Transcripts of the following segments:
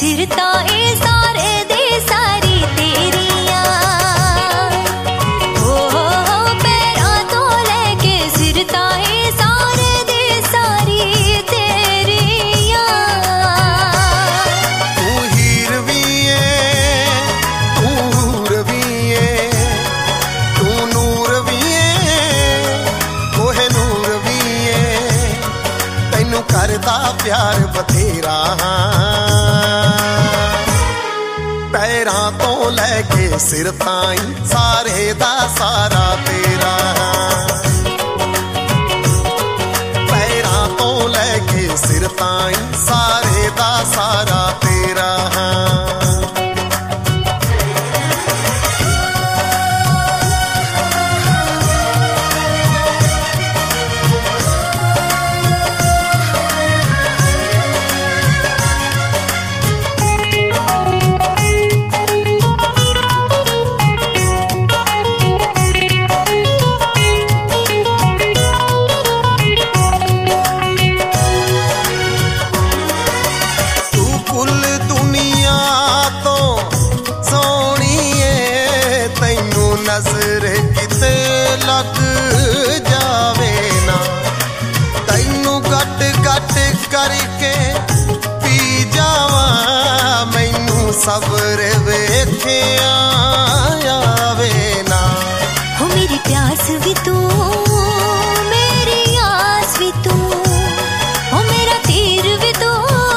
सिर ताए सारे दे सारी तेरिया। ओ पैरां तो लेके सिर ताए सारे दे सारी तेरिया। तू हीर भी है तू हूर भी है तू नूर भी है कोहे नूर भी है तैनू करदा प्यार बथेरा। पैरां तो लैके सिर ताई सारे दा सारा तेरा। पैरां तो लैके सिर ताई सारे दा सारा तेरा। नजर किते लग जावे ना तैनू गट गट करके पी जावा मैनू सब्र वेखिया आवे ना। हो मेरी प्यास भी तू मेरी आस भी तू हो मेरा तीर भी तू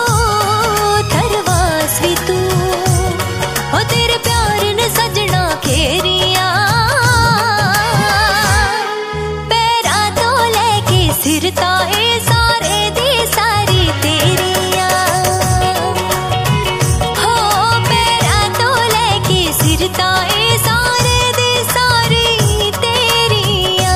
तरवास भी तू हो तेरे प्यार ने सजना खेरिया। सिर ताए सारे दे सारी तेरिया। हो पैरां तो लेके सिर ताए सारे दे सारी तेरिया।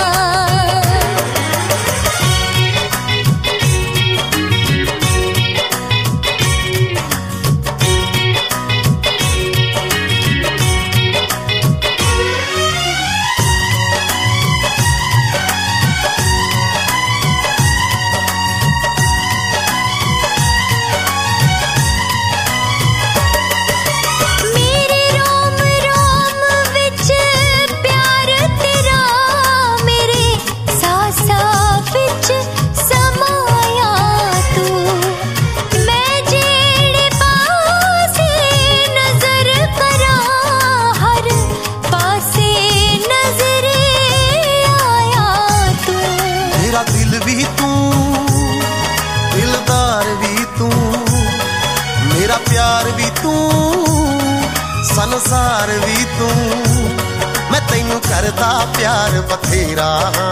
दिल भी तू दिलदार भी तू मेरा प्यार भी तू संसार भी तू मैं तैनू करदा प्यार बथेरा।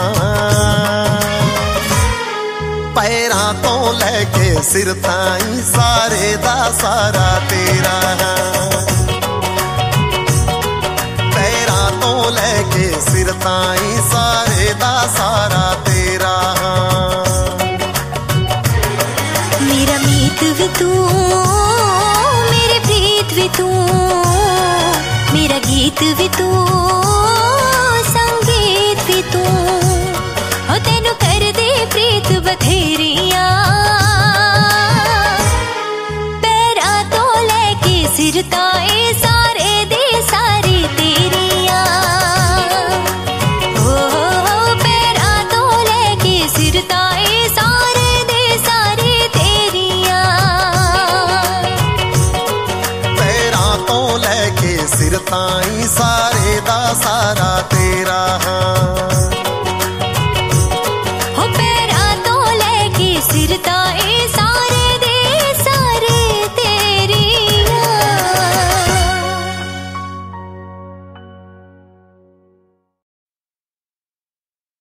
पैरां तो लैके सिर ताई सारे दा सारा तेरा। पैरां तो लैके सिर ताई सारे दा सारा तेरा। मेरा मीत भी तू मेरे प्रीत भी तू मेरा गीत भी तू संगीत भी तू हो तेनू कर दे प्रीत बथेरिया। पैरां तो लेके सिर ताए सारे दे सारी तेरिया। ओ पैरां तो लेके सिर ताए सारे दे सारी तेरिया। पैरां तो लैके सिर ताई सारे दा सारा तेरा।